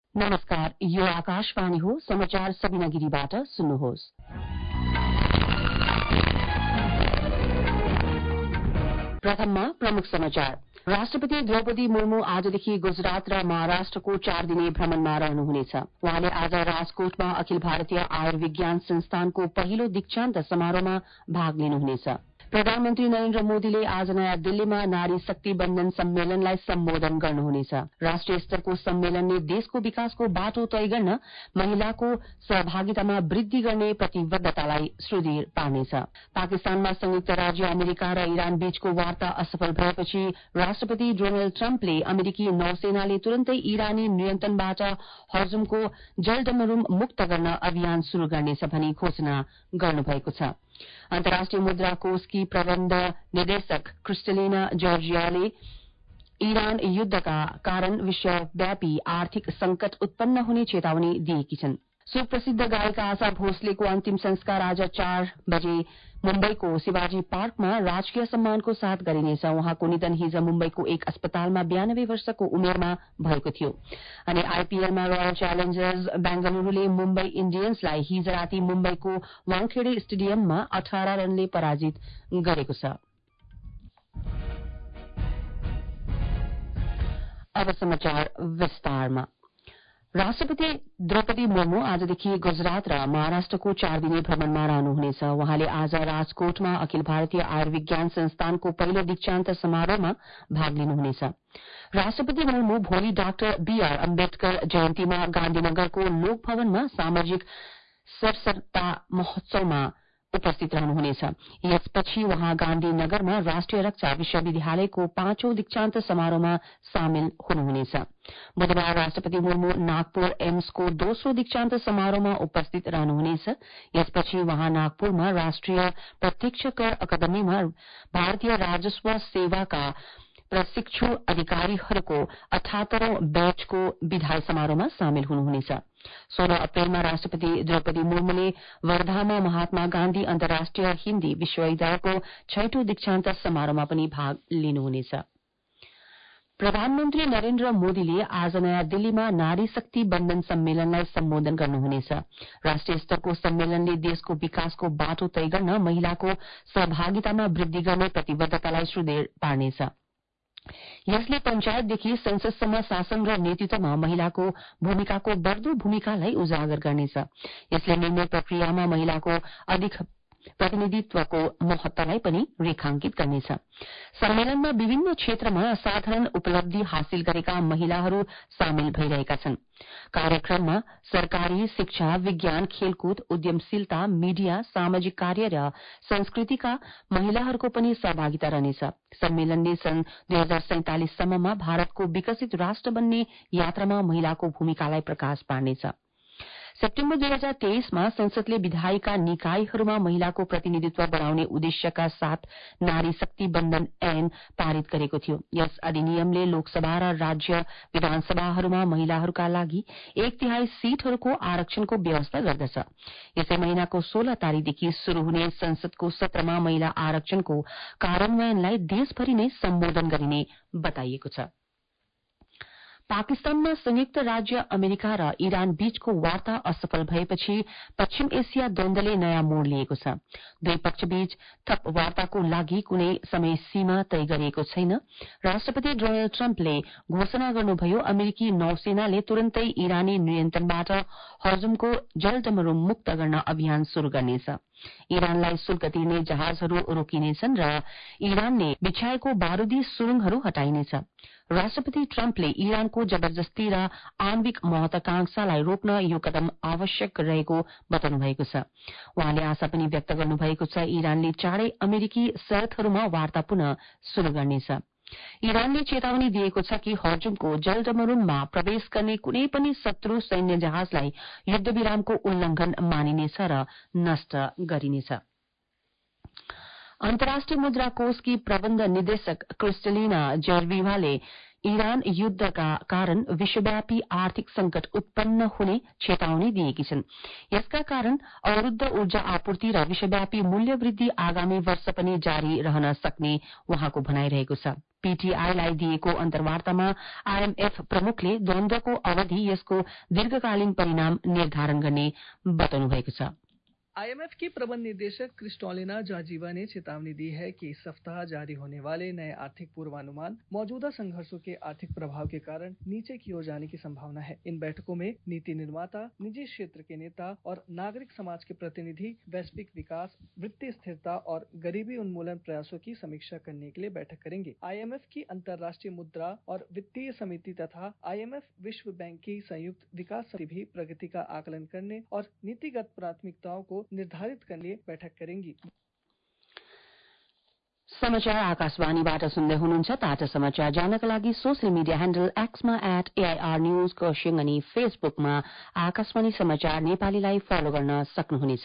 नमस्कार, यो आकाशवाणी हो। समाचार सबिना गिरीबाट सुन्नुहोस्। प्रथममा प्रमुख समाचार। राष्ट्रपति द्रौपदी मुर्मू आजदेखि गुजरात र महाराष्ट्रको 4 दिने भ्रमणमा रहनुहुनेछ। उहाँले आज राजकोटमा अखिल भारतीय आयुर्विज्ञान संस्थानको पहिलो दीक्षान्त समारोहमा भाग लिनुहुनेछ। प्रधानमन्त्री नरेन्द्र मोदीले आज नयाँ दिल्लीमा नारी शक्ति बन्धन सम्मेलनलाई सम्बोधन गर्नुहुनेछ। राष्ट्रिय स्तरको सम्मेलनले देशको विकासको बाटो तय गर्न महिलाको सहभागितामा वृद्धि गर्ने प्रतिबद्धतालाई सुदृढ़ पार्नेछ। पाकिस्तानमा संयुक्त राज्य अमेरिका र इरान बीचको वार्ता असफल भएपछि राष्ट्रपति डोनाल्ड ट्रम्पले अमेरिकी नौसेनाले तुरन्तै इरानी नियन्त्रणबाट हर्जुमको जलडमरूम मुक्त गर्न अभियान शुरू गर्नेछ भनी घोषणा गर्नुभएको छ। अन्तर्राष्ट्रिय मुद्रा कोषकी प्रबन्ध निर्देशक क्रिस्टलिना जर्जियाले इरान युद्धका कारण विश्वव्यापी आर्थिक संकट उत्पन्न हुने चेतावनी दिएकी छन्। सुप्रसिद्ध गायिका आशा भोसलेको अन्तिम संस्कार आज 4 बजे मुम्बईको शिवाजी पार्कमा राजकीय सम्मानको साथ गरिनेछ। उहाँको निधन हिज मुम्बईको एक अस्पतालमा 92 वर्षको उमेरमा भएको थियो। अनि आईपीएलमा रोयल च्यालेन्जर्स बेंगलुरूले मुम्बई इण्डियन्सलाई हिज राति मुम्बईको वाङखेडे स्टेडियममा 18 रनले पराजित गरेको छ। अब समाचार विस्तारमा। राष्ट्रपति द्रौपदी मुर्मू आजदेखि गुजरात र महाराष्ट्रको 4 दिने भ्रमणमा रहनुहुनेछ। उहाँले आज राजकोटमा अखिल भारतीय आयुर्विज्ञान संस्थानको पहिलो दीक्षान्त समारोहमा भाग लिनुहुनेछ। राष्ट्रपति मुर्मू भोलि डाक्टर बीआर अम्बेडकर जयन्तीमा गान्धीनगरको लोक भवनमा सामाजिक सरसता महोत्सवमा उपस्थित रहनुहुनेछ। यसपछि उहाँ गान्धीनगरमा राष्ट्रिय रक्षा विश्वविद्यालयको 5औं दीक्षान्त समारोहमा सामेल हुनुहुनेछ। बुधबार राष्ट्रपति मुर्मू नागपुर एम्सको दोस्रो दीक्षान्त समारोहमा उपस्थित रहनुहुनेछ। यसपछि उहाँ नागपुरमा राष्ट्रिय प्रत्यक्ष कर अकादमीमा भारतीय राजस्व सेवाका प्रशिक्षु अधिकारीहरूको 78औं बैचको विदाई समारोहमा सामेल हुनुहुनेछ। 16 अप्रेलमा राष्ट्रपति द्रौपदी मुर्मूले वर्धामा महात्मा गान्धी अन्तर्राष्ट्रिय हिन्दी विश्वविद्यालयको 6औं दीक्षान्त समारोहमा पनि भाग लिनुहुनेछ। प्रधानमन्त्री नरेन्द्र मोदीले आज नयाँ दिल्लीमा नारी शक्ति बन्धन सम्मेलनलाई सम्बोधन गर्नुहुनेछ। राष्ट्रिय स्तरको सम्मेलनले देशको विकासको बाटो तय गर्न महिलाको सहभागितामा वृद्धि गर्ने प्रतिबद्धतालाई सुदृढ़ पार्नेछ। यसले पञ्चायतदेखि संसदसम्म शासन र नेतृत्वमा महिलाको भूमिकाको बढ्दो भूमिकालाई उजागर गर्नेछ। यसले निर्णय प्रक्रियामा महिलाको अधिक प्रतिनिधित्वको महत्वलाई पनि रेखांकित गर्नेछ। सम्मेलनमा विभिन्न क्षेत्रमा असाधारण उपलब्धि हासिल गरेका महिलाहरू सामेल भइरहेका छन्। कार्यक्रममा सरकारी शिक्षा, विज्ञान, खेलकुद, उद्यमशीलता, मीडिया, सामाजिक कार्य र संस्कृतिका महिलाहरूको पनि सहभागिता रहनेछ। सम्मेलनले सन् 2047 सम्ममा भारतको विकसित राष्ट्र बन्ने यात्रामा महिलाको भूमिकालाई प्रकाश पार्नेछ। सेप्टेम्बर 2023 मा संसदले विधायिका निकायहरूमा महिलाको प्रतिनिधित्व बढ़ाउने उद्देश्यका साथ नारी शक्ति बन्धन ऐन पारित गरेको थियो। यस अधिनियमले लोकसभा र राज्य विधानसभाहरूमा महिलाहरूका लागि 1/3 सीटहरूको आरक्षणको व्यवस्था गर्दछ। यसै महिनाको 16 तारिखदेखि शुरू हुने संसदको सत्रमा महिला आरक्षणको कार्यान्वयनलाई देशभरि नै सम्बोधन गरिने बताइएको छ। पाकिस्तानमा संयुक्त राज्य अमेरिका र इरान बीचको वार्ता असफल भएपछि पश्चिम एसिया द्वन्द्वले नयाँ मोड़ लिएको छ। दुई पक्षबीच थप वार्ताको लागि कुनै समय सीमा तय गरिएको छैन। राष्ट्रपति डोनाल्ड ट्रम्पले घोषणा गर्नुभयो, अमेरिकी नौसेनाले तुरन्तै इरानी नियन्त्रणबाट हर्जुमको जलडमरूम मुक्त गर्न अभियान शुरू गर्नेछ। इरानलाई शुल्क तिर्ने जहाजहरू रोकिनेछन् र इरानले बिछाएको बारूदी सुरुङहरू हटाइनेछ। राष्ट्रपति ट्रम्पले इरानको जबरजस्ती र आणविक महत्वाकांक्षालाई रोक्न यो कदम आवश्यक रहेको बताउनु भएको छ। उहाँले आशा पनि व्यक्त गर्नुभएको छ, इरानले चाँडै अमेरिकी शर्तहरूमा वार्ता पुनः शुरू गर्नेछ। इरानले चेतावनी दिएको छ कि हर्जुमको जलडमरूममा प्रवेश गर्ने कुनै पनि शत्रु सैन्य जहाजलाई युद्धविरामको उल्लंघन मानिनेछ र नष्ट गरिनेछ। अन्तर्राष्ट्रिय मुद्रा कोषकी प्रबन्ध निर्देशक क्रिस्टलिना जर्जिएवाले इरान युद्धका कारण विश्वव्यापी आर्थिक संकट उत्पन्न हुने चेतावनी दिएकी छन्। यसका कारण अवरूद्ध ऊर्जा आपूर्ति र विश्वव्यापी मूल्य वृद्धि आगामी वर्ष पनि जारी रहन सक्ने उहाँको भनाइरहेको छ। पीटीआईलाई दिएको अन्तर्वार्तामा आईएमएफ प्रमुखले द्वन्द्वको अवधि यसको दीर्घकालीन परिणाम निर्धारण गर्ने बताउनु भएको छ। आईएमएफ की प्रबंध निदेशक क्रिस्टोलिना जाजीवा ने चेतावनी दी है कि इस सप्ताह जारी होने वाले नए आर्थिक पूर्वानुमान मौजूदा संघर्षों के आर्थिक प्रभाव के कारण नीचे की ओर जाने की संभावना है। इन बैठकों में नीति निर्माता, निजी क्षेत्र के नेता और नागरिक समाज के प्रतिनिधि वैश्विक विकास, वित्तीय स्थिरता और गरीबी उन्मूलन प्रयासों की समीक्षा करने के लिए बैठक करेंगे। आईएमएफ की अंतर्राष्ट्रीय मुद्रा और वित्तीय समिति तथा आईएमएफ विश्व बैंक की संयुक्त विकास समिति भी प्रगति का आकलन करने और नीतिगत प्राथमिकताओं को निर्धारित करने के लिए बैठक करेंगी। समाचार आकाशवाणीबाट सुन्दै हुनुहुन्छ। ताजा समाचार जानका लागि सोशल मिडिया ह्यान्डल एक्समा @AIR न्यूज खरसाङ अनि फेसबुकमा आकाशवाणी समाचार नेपालीलाई फलो गर्न सक्नुहुनेछ।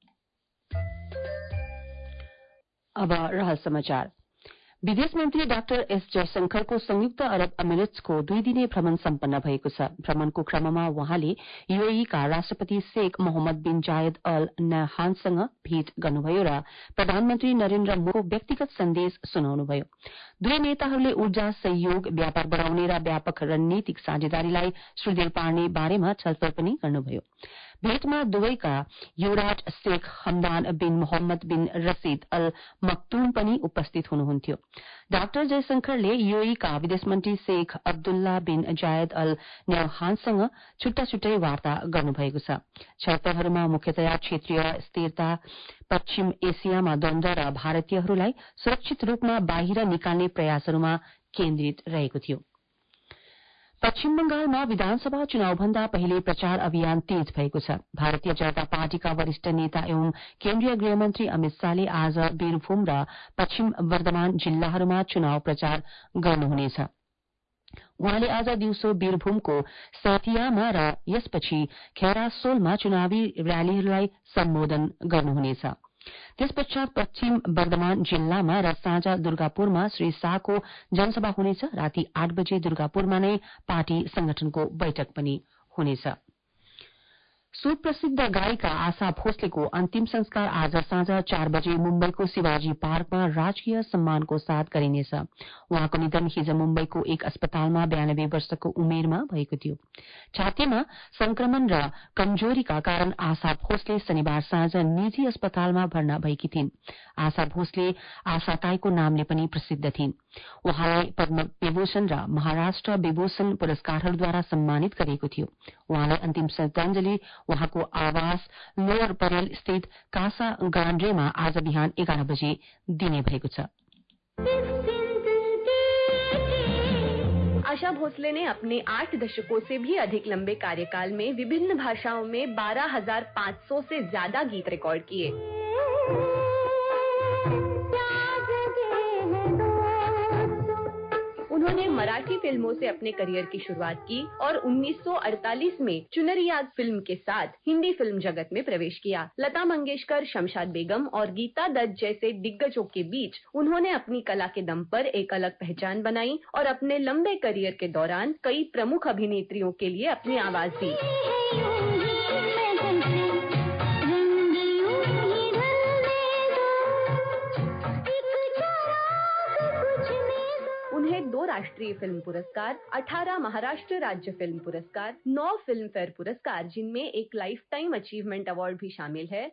अब रहल समाचार। विदेश मन्त्री डाक्टर एस जयशंकरको संयुक्त अरब अमिरेट्सको 2 दिने भ्रमण सम्पन्न भएको छ। भ्रमणको क्रममा उहाँले यूएईका राष्ट्रपति शेख मोहम्मद बिन जायद अल नहानसँग भेट गर्नुभयो र प्रधानमन्त्री नरेन्द्र मोदीको व्यक्तिगत सन्देश सुनाउनुभयो। दुवै नेताहरूले ऊर्जा सहयोग, व्यापार बढ़ाउने र व्यापक रणनीतिक साझेदारीलाई सुदृढ़ पार्ने बारेमा छलफल पनि गर्नुभयो। भेटमा दुवैका युवराज Sheikh Hamdan bin Mohammed bin Rashid Al Maktoum पनि उपस्थित हुनुहुन्थ्यो। डाक्टर जयशंकरले यूएईका विदेश मन्त्री शेख अब्दुल्ला बिन जायद अल नहानसँग छुट्टा छुट्टै वार्ता गर्नुभएको छ। छलफलहरूमा मुख्यतया क्षेत्रीय स्थिरता, पश्चिम एसियामा द्वन्द्व र भारतीयहरूलाई सुरक्षित रूपमा बाहिर निकाल्ने प्रयासहरूमा केन्द्रित रहेको थियो। पश्चिम बंगालमा विधानसभा चुनावभन्दा पहिले प्रचार अभियान तेज भएको छ। भारतीय जनता पार्टीका वरिष्ठ नेता एवं केन्द्रीय गृहमन्त्री अमित शाहले आज वीरभूम र पश्चिम वर्धमान जिल्लाहरूमा चुनाव प्रचार गर्नुहुनेछ। उहाँले आज दिउँसो वीरभूमको सैथियामा र यसपछि खेरासोलमा चुनावी र्यालीहरूलाई सम्बोधन गर्नुहुनेछ। त्यसपश्चात पश्चिम वर्धमान जिल्लामा र साँझ दुर्गापुरमा श्री शाहको जनसभा हुनेछ। राति 8 बजे दुर्गापुरमा नै पार्टी संगठनको बैठक पनि हुनेछ। सुप्रसिद्ध गायिका आशा भोसलेको अन्तिम संस्कार आज साँझ 4 बजे मुम्बईको शिवाजी पार्कमा राजकीय सम्मानको साथ गरिनेछ। उहाँको निधन हिज मुम्बईको एक अस्पतालमा 92 वर्षको उमेरमा भएको थियो। छातीमा संक्रमण र कमजोरीका कारण आशा भोसले शनिबार साँझ निजी अस्पतालमा भर्ना भएकी थिइन्। आशा भोसले आशा ताईको नामले पनि प्रसिद्ध थिइन्। उहाँलाई पद्म विभूषण र महाराष्ट्र विभूषण पुरस्कारहरूद्वारा सम्मानित गरिएको थियो। उहाँलाई अन्तिम श्रद्धाञ्जली उहाँको आवास लोअर परेल स्थित कासा गान्ड्रेमा आज बिहान 11 बजे दिने भएको छ। आशा भोसले ने अपने 8 दशकों से भी अधिक लंबे कार्यकाल में विभिन्न भाषाओं में 12,500 से ज्यादा गीत रिकॉर्ड किए। उन्होंने मराठी फिल्मों से अपने करियर की शुरुआत की और 1948 में चुनरियाद फिल्म के साथ हिंदी फिल्म जगत में प्रवेश किया। लता मंगेशकर, शमशाद बेगम और गीता दत्त जैसे दिग्गजों के बीच उन्होंने अपनी कला के दम पर एक अलग पहचान बनाई और अपने लंबे करियर के दौरान कई प्रमुख अभिनेत्रियों के लिए अपनी आवाज दी। उन्हें 2 राष्ट्रीय फिल्म पुरस्कार, 18 महाराष्ट्र राज्य फिल्म पुरस्कार, 9 फिल्म फेयर पुरस्कार, जिनमें एक लाइफ टाइम अचीवमेंट अवार्ड भी शामिल है।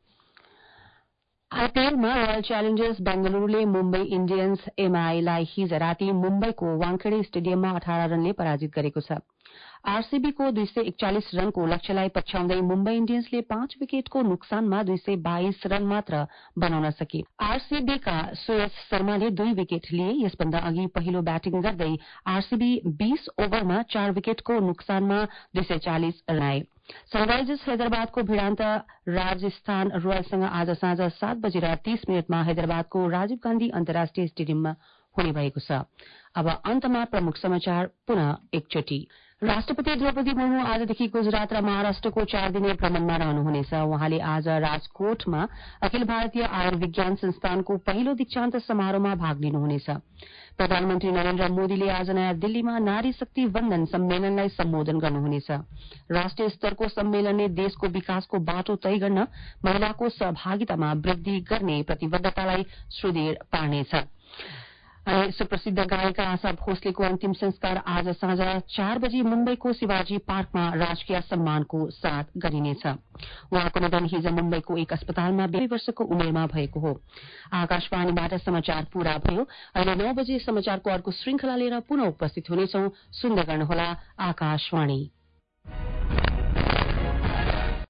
आईपीएलमा रोयल च्यालेन्जर्स बेंगलुरूले मुम्बई इण्डियन्स एमआईलाई हिज राति मुम्बईको वाङखेडे स्टेडियममा 18 रनले पराजित गरेको छ। आरसीबीको 241 रनको लक्ष्यलाई पछ्याउँदै मुम्बई इण्डियन्सले 5 विकेटको नोक्सानमा 222 रन मात्र बनाउन सके। आरसीबीका सुयश शर्माले 2 विकेट लिए। यसभन्दा अघि पहिलो ब्याटिङ गर्दै आरसीबी 20 ओभरमा 4 विकेटको नोक्सानमा 240 रन बनाए। सनराइजर्स हैदराबादको भिडान्त राजस्थान रोयल्ससँग आज साँझ 7 बजेर 30 मिनटमा हैदराबादको राजीव गान्धी अन्तर्राष्ट्रिय स्टेडियममा हुने भएको छ। अब अन्तमा प्रमुख समाचार पुनः एकचोटि। राष्ट्रपति द्रौपदी मुर्मू आजदेखि गुजरात र महाराष्ट्रको 4 दिने भ्रमणमा रहनुहुनेछ। उहाँले आज राजकोटमा अखिल भारतीय आयुर्विज्ञान संस्थानको पहिलो दीक्षान्त समारोहमा भाग लिनुहुनेछ। प्रधानमन्त्री नरेन्द्र मोदीले आज नयाँ दिल्लीमा नारी शक्ति वन्दन सम्मेलनलाई सम्बोधन गर्नुहुनेछ। राष्ट्रिय स्तरको सम्मेलनले देशको विकासको बाटो तय गर्न महिलाको सहभागितामा वृद्धि गर्ने प्रतिबद्धतालाई सुदृढ़ पार्नेछ। अनि सुप्रसिद्ध गायिका आशा भोसलेको अन्तिम संस्कार आज साँझ 4 बजी मुम्बईको शिवाजी पार्कमा राजकीय सम्मानको साथ गरिनेछ। उहाँको निधन हिज मुम्बईको एक अस्पतालमा 22 वर्षको उमेरमा भएको हो। आकाशवाणीबाट समाचार पूरा भयो। अहिले 9 बजे समाचारको अर्को श्रृंखला लिएर पुनः उपस्थित हुनेछौं। सुन्दै गर्नुहोला आकाशवाणी।